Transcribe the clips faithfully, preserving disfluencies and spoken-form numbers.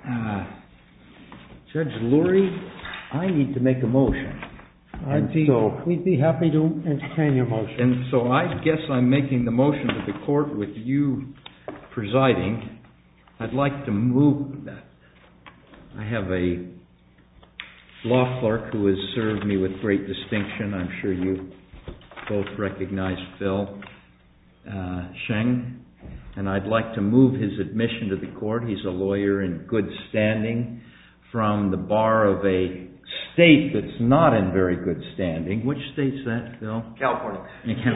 Uh, Judge Lurie, I need to make a motion. I'd be, so, we'd be happy to entertain your motion. And so I guess I'm making the motion to the court with you presiding. I'd like to move that. I have a law clerk who has served me with great distinction. I'm sure you both recognize Phil uh, Sheng. And I'd like to move his admission to the court. He's a lawyer in good standing from the bar of a state that's not in very good standing. Which state's that, Phil? California.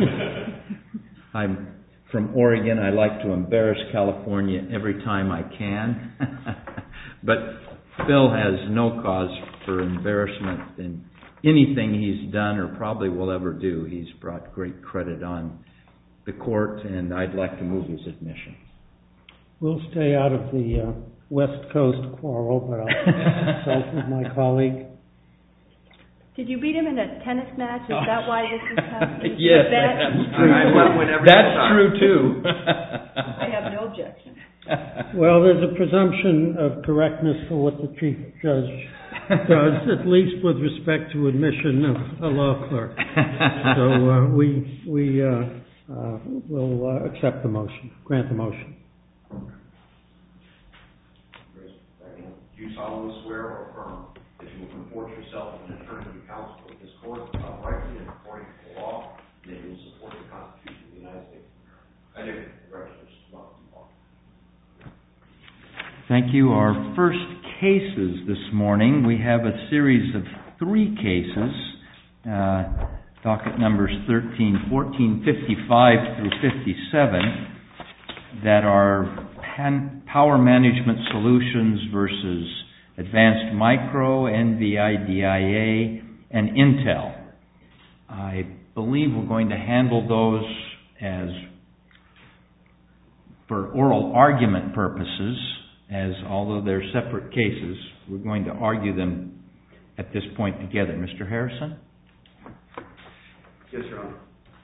I'm from Oregon. I like to embarrass California every time I can. But Phil has no cause for embarrassment in anything he's done or probably will ever do. He's brought great credit on the court, and I'd like to move his admission. We'll stay out of the uh, West Coast quarrel, but I'll consult with my colleague. Did you beat him in a tennis match? Is that why this is happening? Yes, that's true. I won win every That's time. true too. I have no objection. Well, there's a presumption of correctness for what the chief judge does, at least with respect to admission of a law clerk. So uh, we we uh, uh, will uh, accept the motion, grant the motion. Do you solemnly swear or affirm that you will comport yourself as an attorney to counsel of this court uprightly and according to the law, and that you will support the Constitution of the United States? I do. Congratulations. Thank you. Our first cases this morning, we have a series of three cases, uh, docket numbers thirteen, fourteen, fifty-five through fifty-seven, that are pan- Power Management Solutions versus Advanced Micro, N V I D I A, and Intel. I believe we're going to handle those as for oral argument purposes, as although they're separate cases, we're going to argue them at this point together. Mister Harrison? Yes, Your Honor.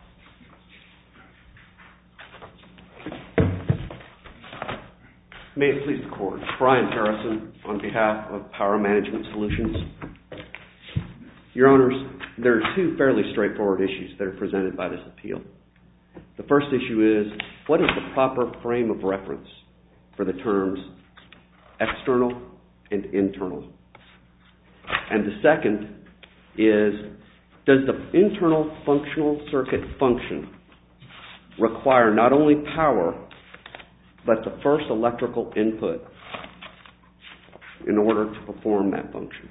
May it please the Court. Brian Harrison on behalf of Power Management Solutions. Your Honors, there are two fairly straightforward issues that are presented by this appeal. The first issue is, what is the proper frame of reference for the terms external and internal? And the second is, does the internal functional circuit function require not only power, but the first electrical input in order to perform that function?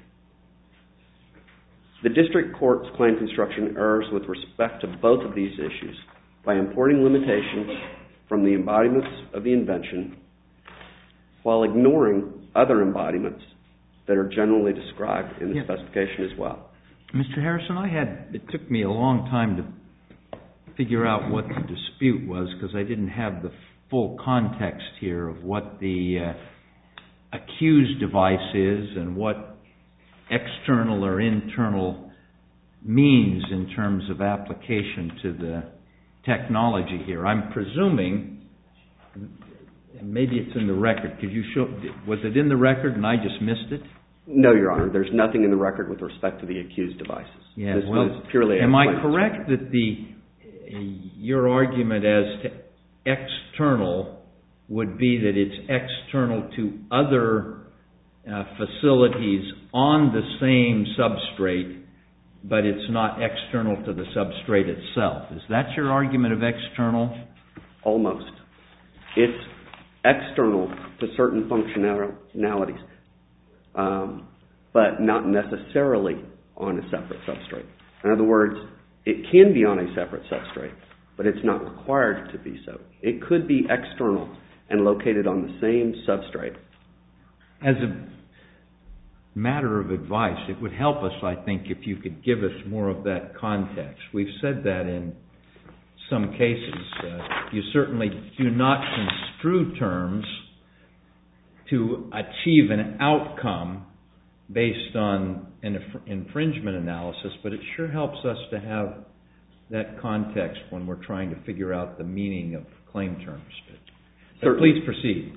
The district court's claim construction errs with respect to both of these issues by importing limitations from the embodiments of the invention while ignoring other embodiments that are generally described in the yeah. specification as well. Mister Harrison, I had, it took me a long time to figure out what the dispute was because I didn't have the full context here of what the uh, accused device is and what external or internal means in terms of application to the technology here. I'm presuming, maybe it's in the record. Could you show, was it in the record and I just missed it? No, Your Honor. There's nothing in the record with respect to the accused devices. Yeah, this well, was purely am I correct that the your argument as to external would be that it's external to other uh, facilities on the same substrate, but it's not external to the substrate itself? Is that your argument of external? Almost. It's external to certain functionalities, um, but not necessarily on a separate substrate. In other words, it can be on a separate substrate, but it's not required to be so. It could be external and located on the same substrate. As a matter of advice, it would help us, I think, if you could give us more of that context. We've said that in some cases. Uh, you certainly do not construe terms to achieve an outcome based on an infringement analysis, but it sure helps us to have that context when we're trying to figure out the meaning of claim terms. But, but please proceed.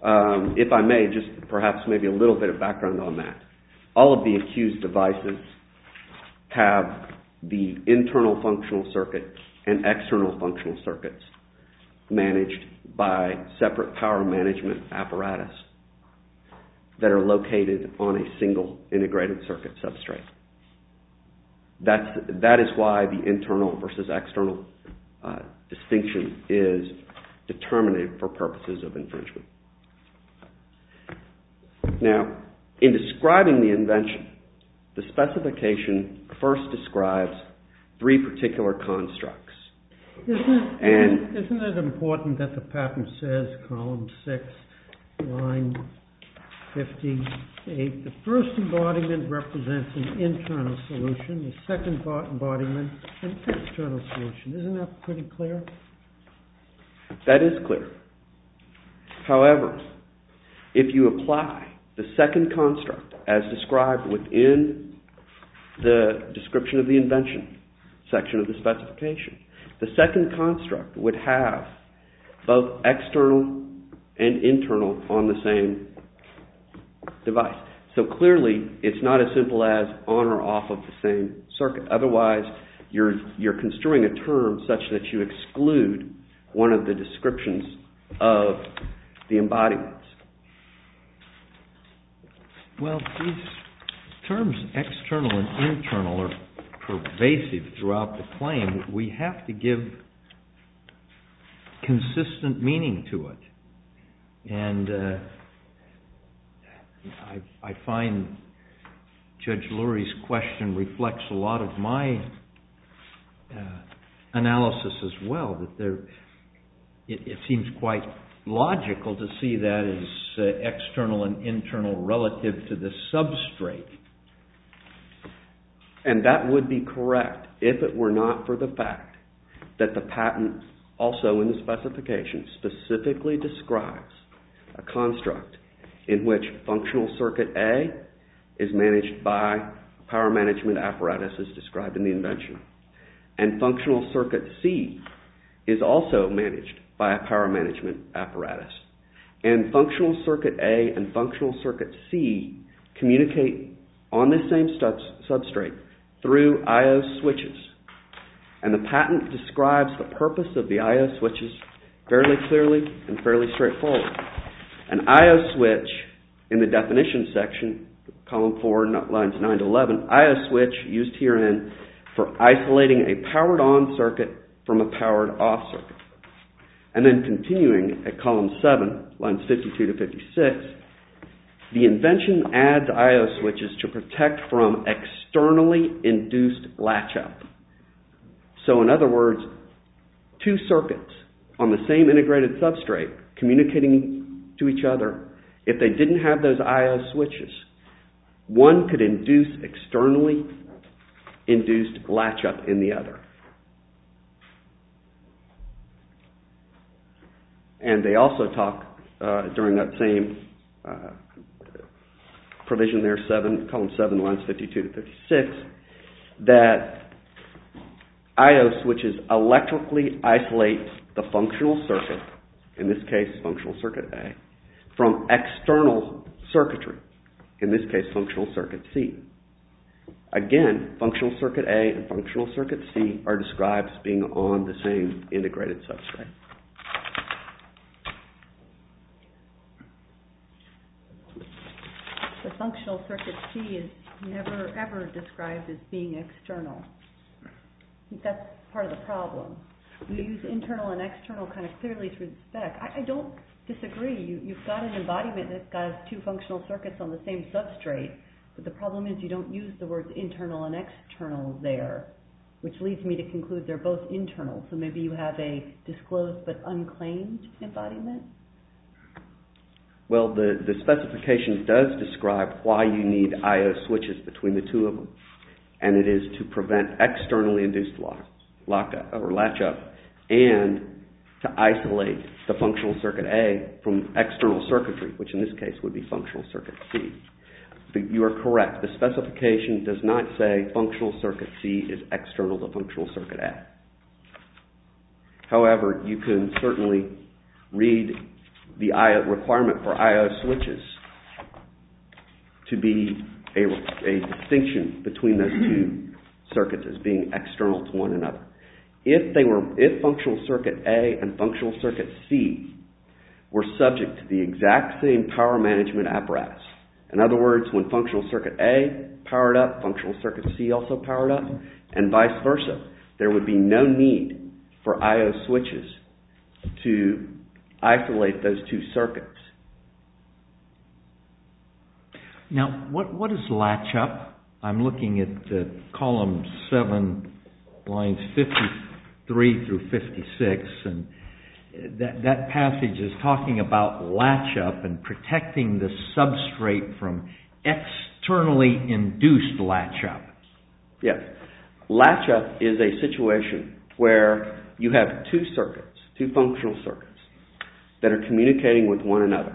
Um, if I may, just perhaps maybe a little bit of background on that. All of the accused devices have the internal functional circuit and external functional circuits managed by separate power management apparatus that are located on a single integrated circuit substrate. That's, that is why the internal versus external uh, distinction is determinative for purposes of infringement. Now, in describing the invention, the specification first describes three particular constructs. Isn't it, And isn't it important that the patent says, column six, line fifty-eight, the first embodiment represents an internal solution, the second embodiment an external solution. Isn't that pretty clear? that is clear. However, if you apply the second construct as described within the description of the invention section of the specification, the second construct would have both external and internal on the same device. So clearly, it's not as simple as on or off of the same circuit. Otherwise, you're, you're construing a term such that you exclude one of the descriptions of the embodiments. Well, these terms, external and internal, are pervasive throughout the claim. We have to give consistent meaning to it. And uh, I, I find Judge Lurie's question reflects a lot of my uh, analysis as well, that there, it, it seems quite logical to see that as uh, external and internal relative to the substrate. And that would be correct if it were not for the fact that the patent also in the specification specifically describes a construct in which functional circuit A is managed by a power management apparatus as described in the invention, and functional circuit C is also managed by a power management apparatus. And functional circuit A and functional circuit C communicate on the same substrate through I O switches. And the patent describes the purpose of the I O switches fairly clearly and fairly straightforward. An I O switch, in the definition section, column four, lines nine to eleven, I O switch used herein for isolating a powered on circuit from a powered off circuit. And then continuing at column seven, lines fifty-two to fifty-six, the invention adds I O switches to protect from externally induced latch-up. So in other words, two circuits on the same integrated substrate communicating to each other, if they didn't have those I O switches, one could induce externally induced latch-up in the other. And they also talk uh, during that same uh, provision there, seven, column seven, lines fifty-two to fifty-six, that I O switches electrically isolate the functional circuit, in this case functional circuit A, from external circuitry, in this case functional circuit C. Again, functional circuit A and functional circuit C are described as being on the same integrated substrate. The functional circuit C is never ever described as being external. I think that's part of the problem. You use internal and external kind of clearly through the spec. I, I don't disagree. You, you've got an embodiment that's got two functional circuits on the same substrate, but the problem is you don't use the words internal and external there, which leads me to conclude they're both internal. So maybe you have a disclosed but unclaimed embodiment? Well, the, the specification does describe why you need I O switches between the two of them, and it is to prevent externally induced lock, lock or latch up, and to isolate the functional circuit A from external circuitry, which in this case would be functional circuit C. But you are correct. The specification does not say functional circuit C is external to functional circuit A. However, you can certainly read the I O requirement for I O switches to be a, a distinction between those two circuits as being external to one another. If they were, if functional circuit A and functional circuit C were subject to the exact same power management apparatus, in other words, when functional circuit A powered up, functional circuit C also powered up, and vice versa, there would be no need for I O switches to isolate those two circuits. Now, what what is latch up? I'm looking at the column seven, lines fifty-three through fifty-six, and that that passage is talking about latch up and protecting the substrate from externally induced latch up. Yes. Latch up is a situation where you have two circuits, two functional circuits, that are communicating with one another.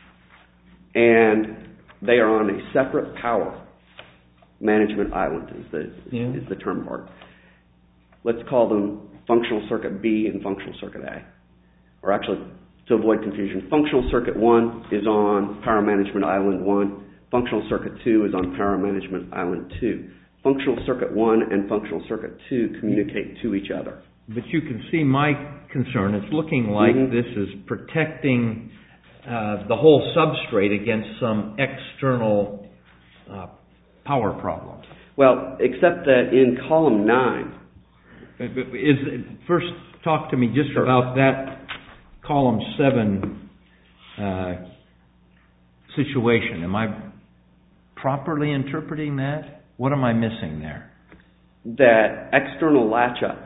And they are on a separate power management island, is the, yeah. is the term part. Let's call them functional circuit B and functional circuit A. Or actually, to avoid confusion, functional circuit one is on power management island one. Functional circuit two is on power management island two. Functional circuit one and functional circuit two communicate to each other. But you can see my concern. It's looking like mm-hmm. this is protecting uh, the whole substrate against some external uh, power problems. Well, except that in column nine... Is, first, talk to me just sure. about that column seven uh, situation. Am I properly interpreting that? What am I missing there? That external latch-up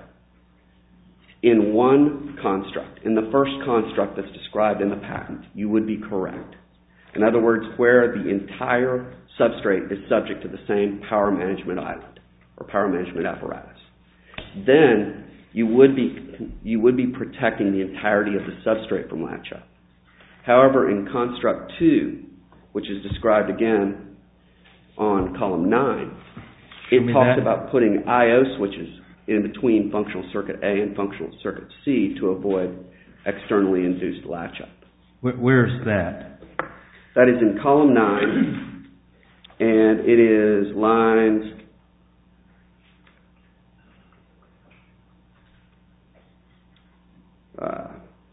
in one construct, in the first construct that's described in the patent, you would be correct. In other words, where the entire substrate is subject to the same power management island or power management apparatus. Then you would be you would be protecting the entirety of the substrate from latch-up. However, in construct two, which is described again on column nine, it talks that. about putting I O switches in between functional circuit A and functional circuit C to avoid externally induced latch-up. Where's that? That is in column nine, and it is lines uh,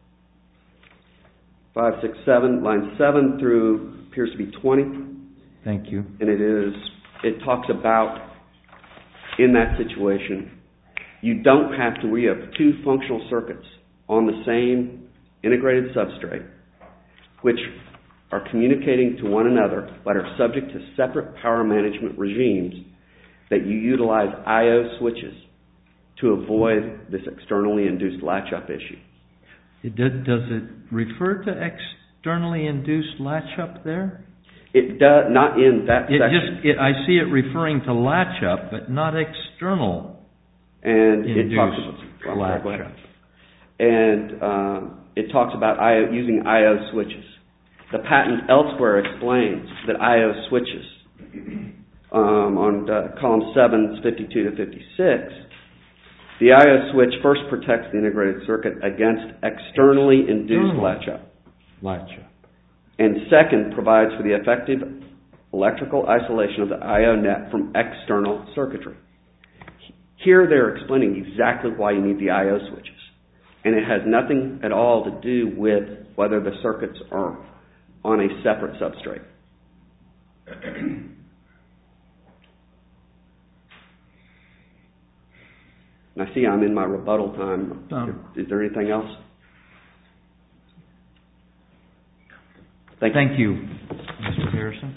five, six, seven, line seven through appears to be twenty. Thank you. And it is it talks about in that situation, you don't have to, we have two functional circuits on the same integrated substrate, which are communicating to one another, but are subject to separate power management regimes, that you utilize I O switches to avoid this externally induced latch-up issue. It did, does it refer to externally induced latch-up there? It does, not in that it section. Just, it, I see it referring to latch-up, but not external and induced it talks about, latch-up. And uh, it talks about I O, using I O switches. The patent elsewhere explains that I O switches um, on uh, column seven, fifty-two to fifty-six, the I O switch first protects the integrated circuit against externally induced latch-up. Latch-up. And second, provides for the effective electrical isolation of the I O net from external circuitry. Here they're explaining exactly why you need the I O switches. And it has nothing at all to do with whether the circuits are on a separate substrate. And I see I'm in my rebuttal time. Um, Is there anything else? Thank, Thank you, Mister Harrison.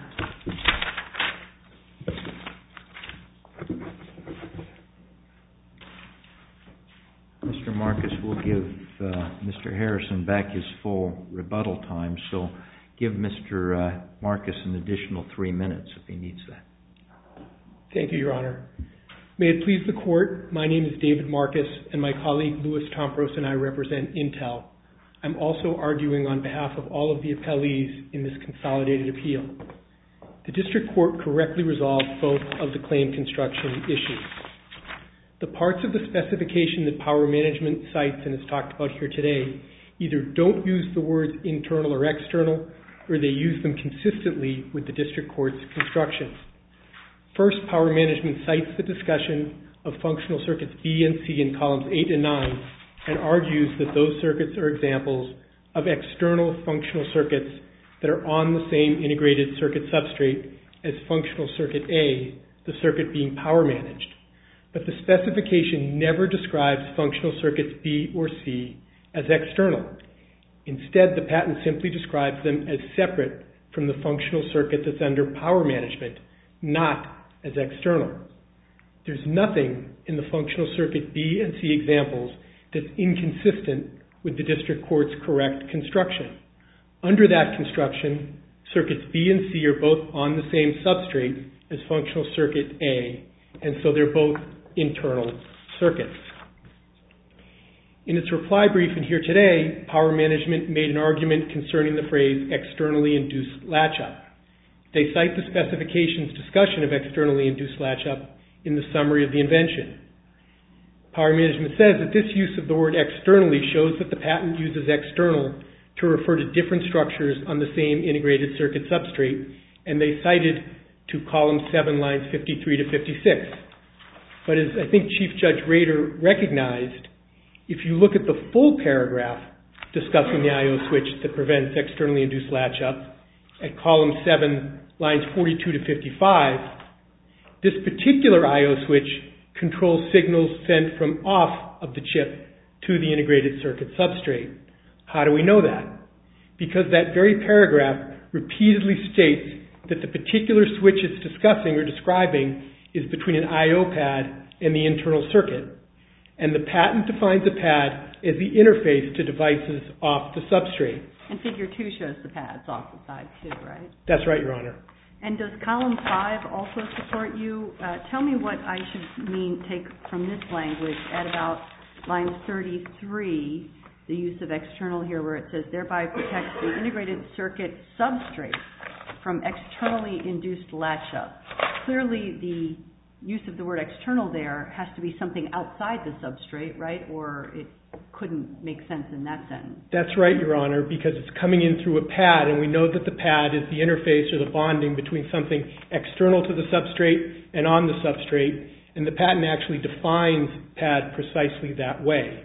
Mister Marcus will give uh, Mister Harrison back his full rebuttal time, so give Mister Uh, Marcus an additional three minutes if he needs that. Thank you, Your Honor. May it please the Court, my name is David Marcus, and my colleague Louis Tompros and I represent Intel. I'm also arguing on behalf of all of the appellees in this consolidated appeal. The District Court correctly resolved both of the claim construction issues. The parts of the specification that Power Management cites and is talked about here today either don't use the words internal or external, or they use them consistently with the district court's constructions. First, Power Management cites the discussion of functional circuits B and C in columns eight and nine and argues that those circuits are examples of external functional circuits that are on the same integrated circuit substrate as functional circuit A, the circuit being power managed. But the specification never describes functional circuits B or C as external. Instead, the patent simply describes them as separate from the functional circuit that's under power management, not as external. There's nothing in the functional circuit B and C examples that's inconsistent with the district court's correct construction. Under that construction, circuits B and C are both on the same substrate as functional circuit A, and so they're both internal circuits. In its reply brief in here today, Power Management made an argument concerning the phrase externally induced latch-up. They cite the specification's discussion of externally induced latch-up in the summary of the invention. Power Management says that this use of the word externally shows that the patent uses external to refer to different structures on the same integrated circuit substrate, and they cited to column seven, lines fifty-three to fifty-six. But as I think Chief Judge Rader recognized, if you look at the full paragraph discussing the I O switch that prevents externally induced latch-up, at column seven, lines forty-two to fifty-five, this particular I O switch controls signals sent from off of the chip to the integrated circuit substrate. How do we know that? Because that very paragraph repeatedly states that the particular switch it's discussing or describing is between an I O pad and the internal circuit. And the patent defines a pad as the interface to devices off the substrate. And figure two shows the pads off the side too, right? That's right, Your Honor. And does column five also support you? Uh, tell me what I should mean take from this language at about line thirty-three, the use of external here where it says thereby protects the integrated circuit substrate from externally induced latch-up. Clearly the use of the word external there has to be something outside the substrate, right? Or it couldn't make sense in that sentence. That's right, Your Honor, because it's coming in through a pad, and we know that the pad is the interface or the bonding between something external to the substrate and on the substrate, and the patent actually defines pad precisely that way.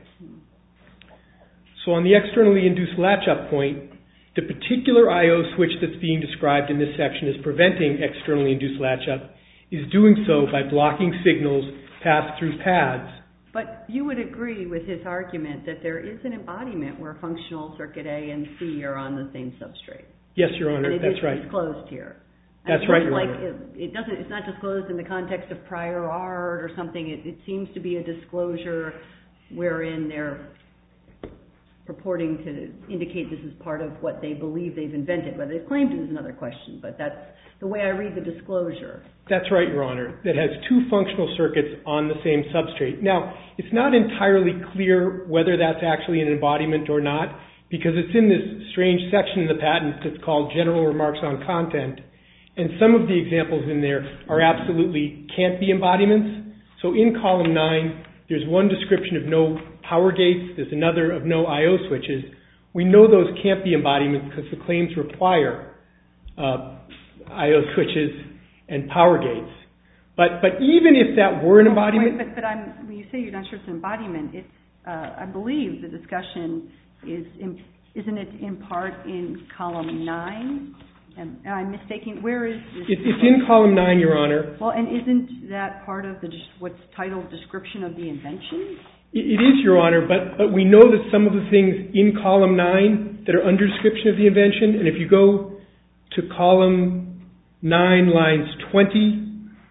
So on the externally induced latch-up point, the particular I O switch that's being described in this section as preventing externally induced latch-up is doing so by blocking signals passed through pads. But you would agree with his argument that there is an embodiment where functional circuit A and C are on the same substrate. Yes, Your Honor, and it that's is right. disclosed here. And that's it right, Your like Honor. It, it doesn't. It's not disclosed in the context of prior art or something. It, it seems to be a disclosure wherein they're purporting to indicate this is part of what they believe they've invented. Whether they've claimed it is another question, but that's the way I read the disclosure. That's right, Your Honor. That has two functional circuits on the same substrate. Now, it's not entirely clear whether that's actually an embodiment or not, because it's in this strange section in the patent that's called General Remarks on Content, and some of the examples in there are absolutely can't be embodiments. So in column nine, there's one description of no power gates, there's another of no I O switches. We know those can't be embodiments because the claims require uh, I O switches and power gates. But but even if that were an oh, embodiment... Wait, but but I'm, when you say you're not sure it's an embodiment, it's, uh, I believe the discussion is, in, isn't it in part in column nine? Am, am I mistaking? Where is this? It, it's in column nine, Your Honor. Well, and isn't that part of the what's titled description of the invention? It, it is, Your Honor, but, but we know that some of the things in column nine that are under description of the invention, and if you go to column nine, lines twenty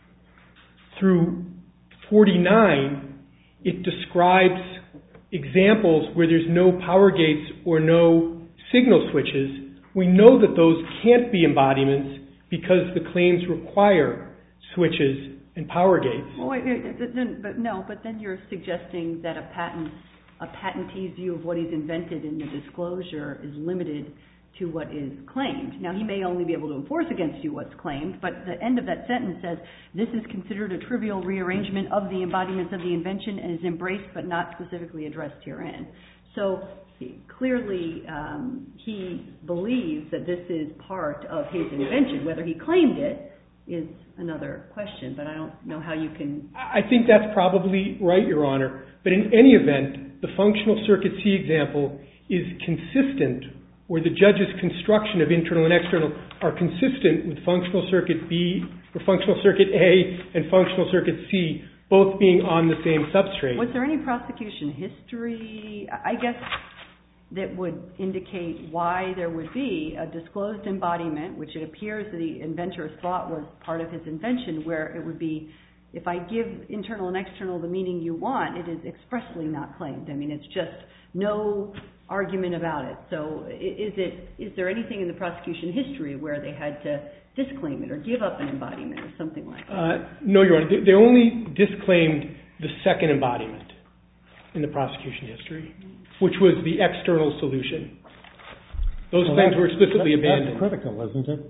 through forty-nine, it describes examples where there's no power gates or no signal switches. We know that those can't be embodiments because the claims require switches and power gates. Well, wait, wait, then, but no, but then you're suggesting that a patent, a patentee's view of what he's invented in the disclosure is limited to what is claimed. Now, he may only be able to enforce against you what's claimed, but the end of that sentence says, this is considered a trivial rearrangement of the embodiments of the invention and is embraced but not specifically addressed herein. So he, clearly um, he believes that this is part of his invention. Whether he claimed it is another question, but I don't know how you can... I think that's probably right, Your Honor. But in any event, the functional circuit C example is consistent, where the judge's construction of internal and external are consistent with functional circuit B, or functional circuit A and functional circuit C, both being on the same substrate. Was there any prosecution history, I guess, that would indicate why there would be a disclosed embodiment, which it appears the inventor thought was part of his invention, where it would be, if I give internal and external the meaning you want, it is expressly not claimed. I mean, it's just no argument about it. So is it, is there anything in the prosecution history where they had to disclaim it or give up an embodiment or something like that? Uh, no, Your Honor. They, they only disclaimed the second embodiment in the prosecution history, which was the external solution. Those Well, claims were explicitly that, abandoned. That's critical, isn't it?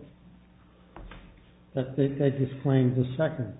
That they, they disclaimed the second.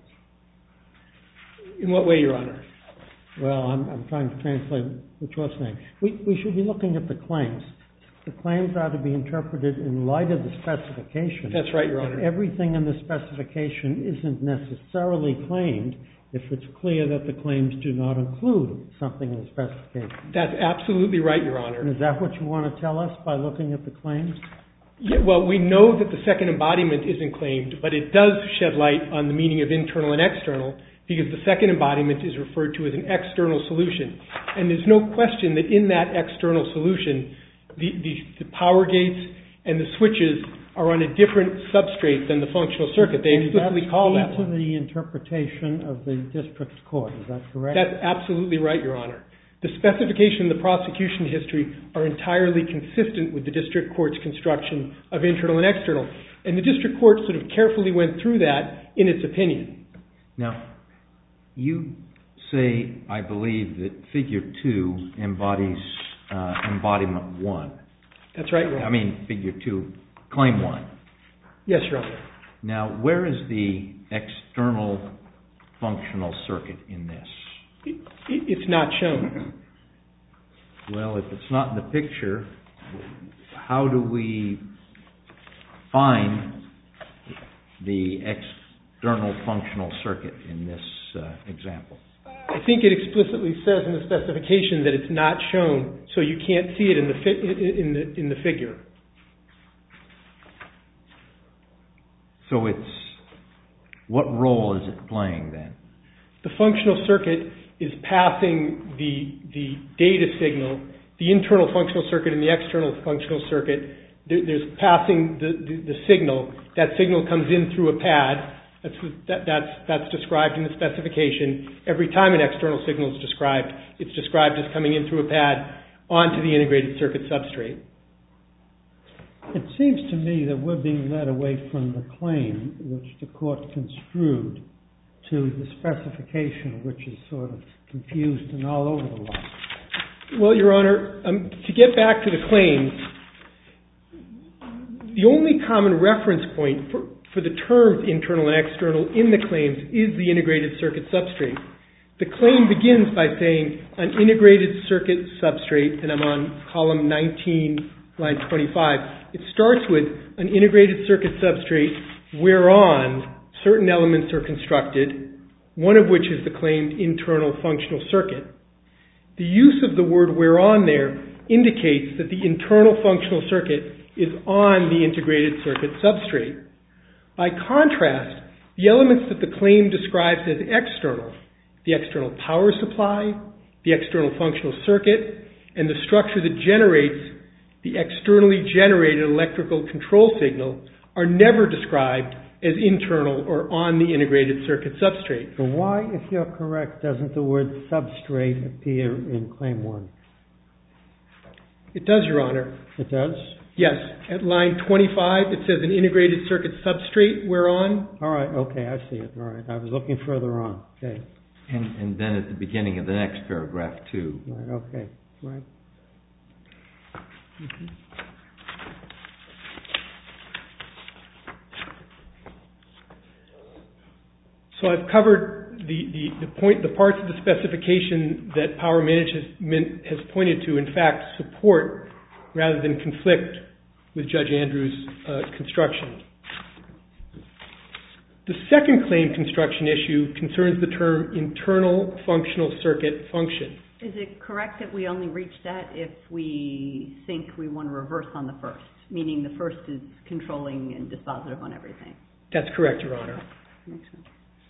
In what way, Your Honor? Well, I'm, I'm trying to translate what you're saying. We, we should be looking at the claims. The claims are to be interpreted in light of the specification. That's right, Your Honor. If everything in the specification isn't necessarily claimed if it's clear that the claims do not include something in the specification. That's absolutely right, Your Honor. And is that what you want to tell us by looking at the claims? Yeah, well, we know that the second embodiment isn't claimed, but it does shed light on the meaning of internal and external, because the second embodiment is referred to as an external solution. And there's no question that in that external solution, the, the, the power gates and the switches are on a different substrate than the functional circuit. They explicitly call that one. And that's key to the interpretation of the district court. Is that correct? That's absolutely right, Your Honor. The specification and the prosecution history are entirely consistent with the district court's construction of internal and external. And the district court sort of carefully went through that in its opinion. Now, you say, I believe, that Figure two embodies uh, embodiment one. That's right, Your Honor. I mean, Figure two, Claim one. Yes, Your Honor. Now, where is the external functional circuit in this? It, it, it's not shown. Well, if it's not in the picture, how do we find the external functional circuit in this uh, example? I think it explicitly says in the specification that it's not shown, so you can't see it in the fi- in the in the figure. So it's, what role is it playing then? The functional circuit is passing the the data signal, the internal functional circuit and the external functional circuit. There, there's passing the, the, the signal. That signal comes in through a pad. That's, that, that's, that's described in the specification. Every time an external signal is described, it's described as coming in through a pad onto the integrated circuit substrate. It seems to me that we're being led away from the claim, which the court construed, to the specification, which is sort of confused and all over the lot. Well, Your Honor, um, to get back to the claims, the only common reference point for, for the terms internal and external in the claims is the integrated circuit substrate. The claim begins by saying an integrated circuit substrate, and I'm on column nineteen, line twenty-five. It starts with an integrated circuit substrate whereon certain elements are constructed, one of which is the claimed internal functional circuit. The use of the word whereon there indicates that the internal functional circuit is on the integrated circuit substrate. By contrast, the elements that the claim describes as external, the external power supply, the external functional circuit, and the structure that generates the externally generated electrical control signal, are never described as internal or on the integrated circuit substrate. But why, if you're correct, doesn't the word substrate appear in Claim one? It does, Your Honor. It does? Yes. At line twenty-five, it says an integrated circuit substrate whereon. All right, okay, I see it. All right, I was looking further on. Okay. And, and then at the beginning of the next paragraph, too. Right, okay, right. Mm-hmm. So I've covered the, the, the point, the parts of the specification that Power Management has pointed to, in fact, support rather than conflict with Judge Andrews' uh, construction. The second claim construction issue concerns the term internal functional circuit function. Is it correct that we only reach that if we think we want to reverse on the first, meaning the first is controlling and dispositive on everything? That's correct, Your Honor. Makes sense.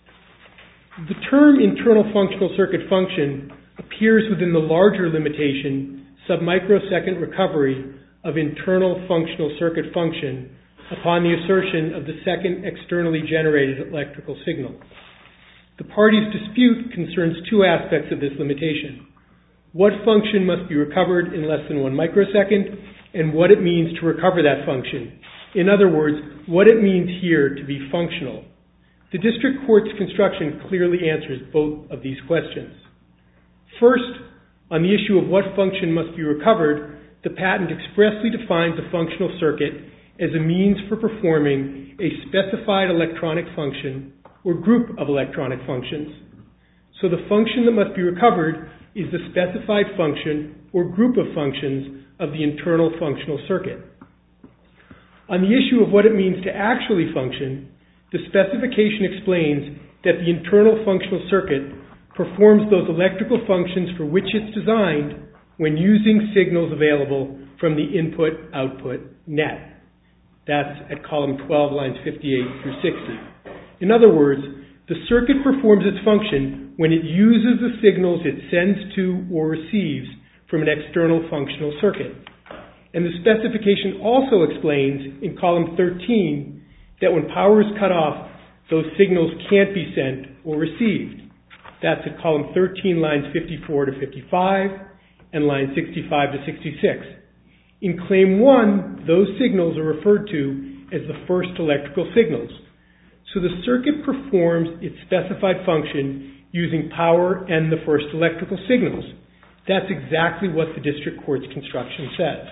The term internal functional circuit function appears within the larger limitation submicrosecond recovery of internal functional circuit function upon the assertion of the second externally generated electrical signal. The parties' dispute concerns two aspects of this limitation: what function must be recovered in less than one microsecond, and what it means to recover that function. In other words, what it means here to be functional. The district court's construction clearly answers both of these questions. First, on the issue of what function must be recovered, the patent expressly defines a functional circuit as a means for performing a specified electronic function or group of electronic functions. So the function that must be recovered is the specified function or group of functions of the internal functional circuit. On the issue of what it means to actually function, the specification explains that the internal functional circuit performs those electrical functions for which it's designed when using signals available from the input-output net. That's at column twelve, lines fifty-eight through sixty. In other words, the circuit performs its function when it uses the signals it sends to or receives from an external functional circuit. And the specification also explains in column thirteen that when power is cut off, those signals can't be sent or received. That's at column thirteen, lines fifty-four to fifty-five, and lines sixty-five to sixty-six. In claim one, those signals are referred to as the first electrical signals. So the circuit performs its specified function using power and the first electrical signals. That's exactly what the district court's construction says.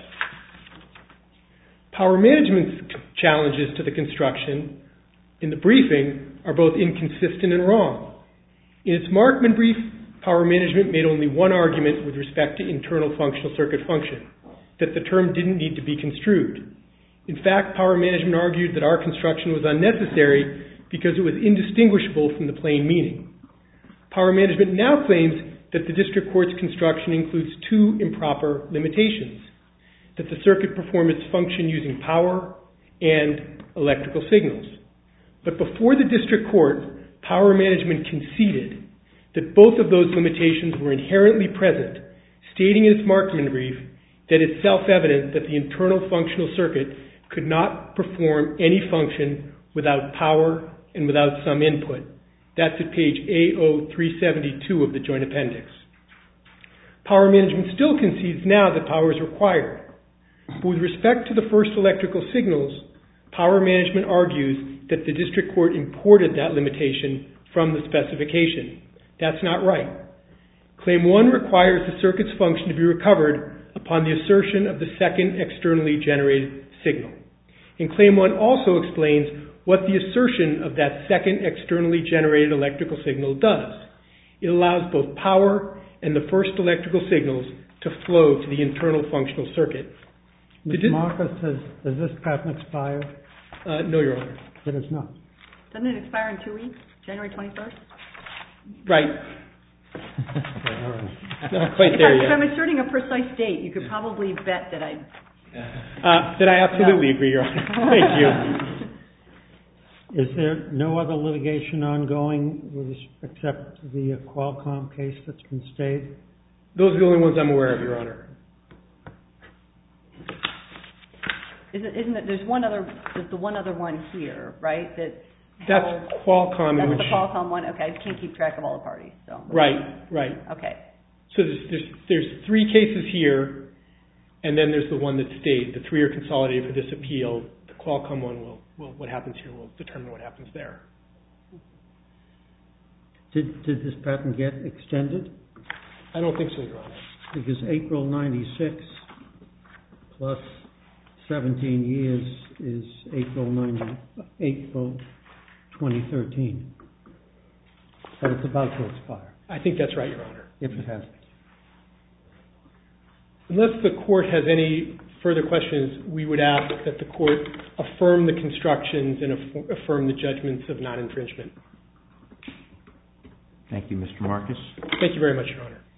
Power Management's challenges to the construction in the briefing are both inconsistent and wrong. In its Markman brief, Power Management made only one argument with respect to internal functional circuit function, that the term didn't need to be construed. In fact, Power Management argued that our construction was unnecessary because it was indistinguishable from the plain meaning. Power Management now claims that the district court's construction includes two improper limitations: that the circuit performs its function using power and electrical signals. But before the district court, Power Management conceded that both of those limitations were inherently present, stating in its Markman brief that it's self-evident that the internal functional circuit could not perform any function without power and without some input. That's at page A O three seventy-two of the Joint Appendix. Power Management still concedes now that power is required. But with respect to the first electrical signals, Power Management argues that the district court imported that limitation from the specification. That's not right. Claim one requires the circuit's function to be recovered upon the assertion of the second externally generated signal. And Claim one also explains what the assertion of that second externally generated electrical signal does. It allows both power and the first electrical signals to flow to the internal functional circuit. Mister Marcus, has, has this patent expired? Uh, no, Your Honor. It is not. Doesn't it expire in two weeks? January twenty-first? Right. Okay, all right. Not quite If, there I, yet. if I'm asserting a precise date, you could probably bet that I... Uh, that I absolutely No. agree, Your Honor. Thank you. Is there no other litigation ongoing with, except the uh, Qualcomm case that's been stayed? Those are the only ones I'm aware of, Your Honor. Isn't, isn't it, there's one other, there's the one other one here, right? That's, That's held- Qualcomm. That's which, the Qualcomm one? Okay, I can't keep track of all the parties, so. Right, right. Okay. So there's, there's, there's three cases here, and then there's the one that stayed. The three are consolidated for this appeal. The Qualcomm one will, will what happens here will determine what happens there. Did, did this patent get extended? I don't think so, Your Honor. Because April ninety-six plus seventeen years is April ninety, April twenty thirteen. but it's about to expire. I think that's right, Your Honor. If it hasn't. Unless the court has any further questions, we would ask that the court affirm the constructions and aff- affirm the judgments of non-infringement. Thank you, Mister Marcus. Thank you very much, Your Honor.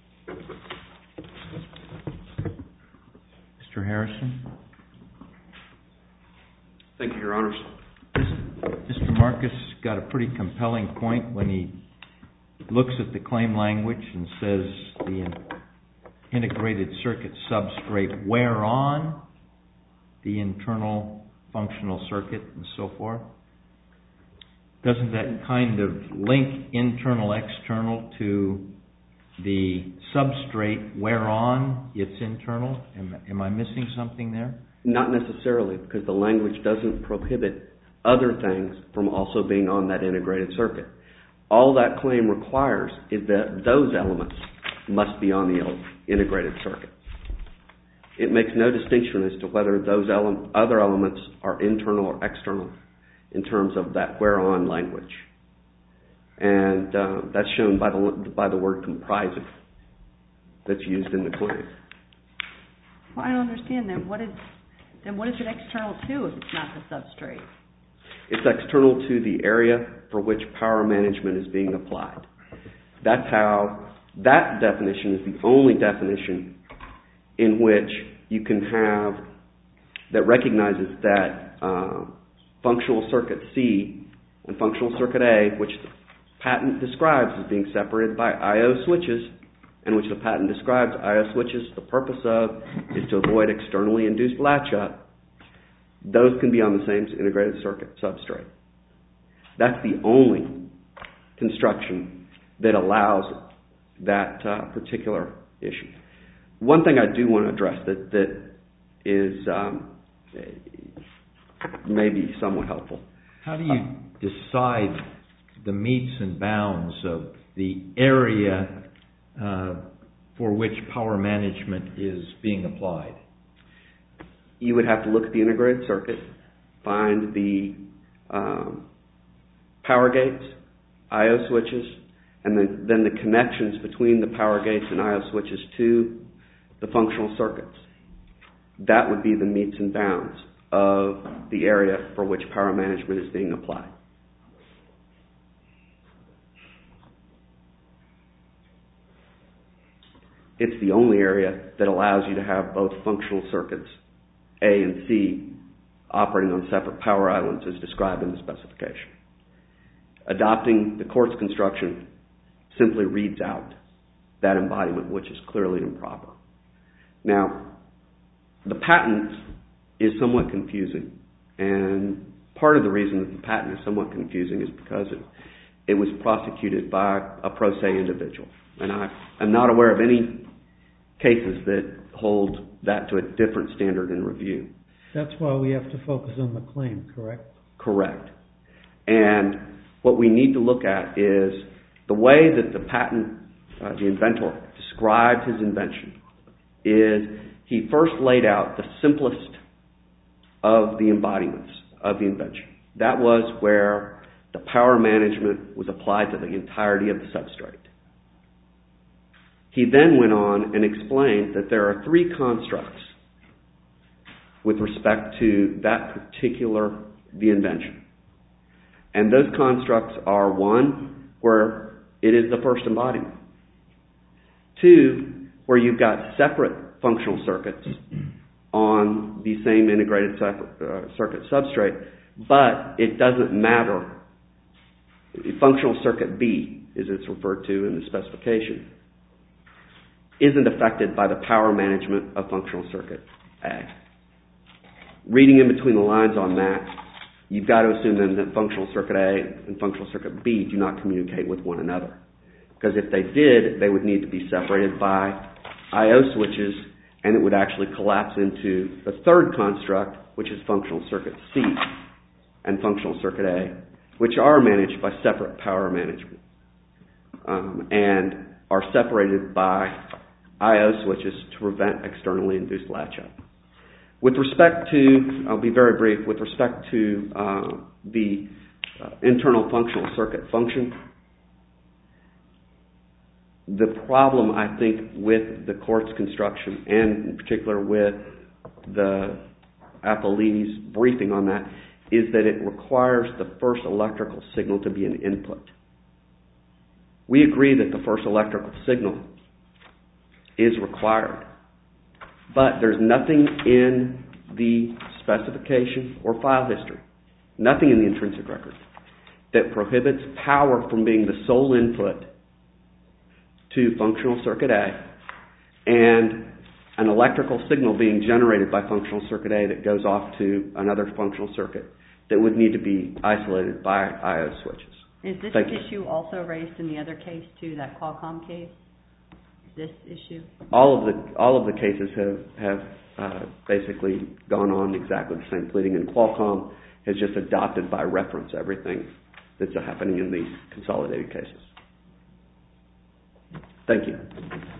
Mister Harrison. Thank you, Your Honors. Mister Marcus got a pretty compelling point when he looks at the claim language and says the integrated circuit substrate whereon the internal functional circuit and so forth. Doesn't that kind of link internal external to the substrate whereon it's internal? Am, am I missing something there? Not necessarily, because the language doesn't prohibit other things from also being on that integrated circuit. All that claim requires is that those elements must be on the integrated circuit. It makes no distinction as to whether those ele- other elements are internal or external in terms of that whereon language. And uh, that's shown by the, by the word comprising that's used in the claim. Well, I don't understand then. What is, then what is it external to if it's not the substrate? It's external to the area for which power management is being applied. That's how, that definition is the only definition in which you can have, that recognizes that uh, functional circuit C and functional circuit A, which the patent describes as being separated by I O switches, and which the patent describes I O switches, the purpose of is to avoid externally induced latch-up. Those can be on the same integrated circuit substrate. That's the only construction that allows that uh, particular issue. One thing I do want to address that, that is um, maybe somewhat helpful. How do you decide the metes and bounds of the area uh, for which power management is being applied? You would have to look at the integrated circuit, find the um, power gates, I O switches, and then, then the connections between the power gates and I O switches to the functional circuits. That would be the metes and bounds of the area for which power management is being applied. It's the only area that allows you to have both functional circuits A and C operating on separate power islands as described in the specification. Adopting the court's construction simply reads out that embodiment, which is clearly improper. Now, the patent is somewhat confusing, and part of the reason that the patent is somewhat confusing is because it, it was prosecuted by a pro se individual, and I am not aware of any cases that hold that to a different standard in review. That's why we have to focus on the claim, correct? Correct. And what we need to look at is the way that the patent, uh, the inventor, described his invention is he first laid out the simplest of the embodiments of the invention. That was where the power management was applied to the entirety of the substrate. He then went on and explained that there are three constructs with respect to that particular, the invention. And those constructs are, one, where it is the first embodiment. Two, where you've got separate functional circuits on the same integrated uh, circuit substrate, but it doesn't matter. Functional circuit B, as it's referred to in the specification, isn't affected by the power management of functional circuit A. Reading in between the lines on that, you've got to assume then that functional circuit A and functional circuit B do not communicate with one another. Because if they did, they would need to be separated by I O switches, and it would actually collapse into the third construct, which is functional circuit C and functional circuit A, which are managed by separate power management um, and are separated by I O switches to prevent externally induced latch-up. With respect to, I'll be very brief, with respect to uh, the uh, internal functional circuit function, The problem, I think, with the court's construction, and in particular with the appellee's briefing on that, is that it requires the first electrical signal to be an input. We agree that the first electrical signal is required, but there's nothing in the specification or file history, nothing in the intrinsic record, that prohibits power from being the sole input to functional circuit A and an electrical signal being generated by functional circuit A that goes off to another functional circuit that would need to be isolated by I O switches. Is this Thank you. issue also raised in the other case too, that Qualcomm case? This issue? All of the all of the cases have have uh, basically gone on exactly the same pleading, and Qualcomm has just adopted by reference everything that's happening in these consolidated cases. Thank you.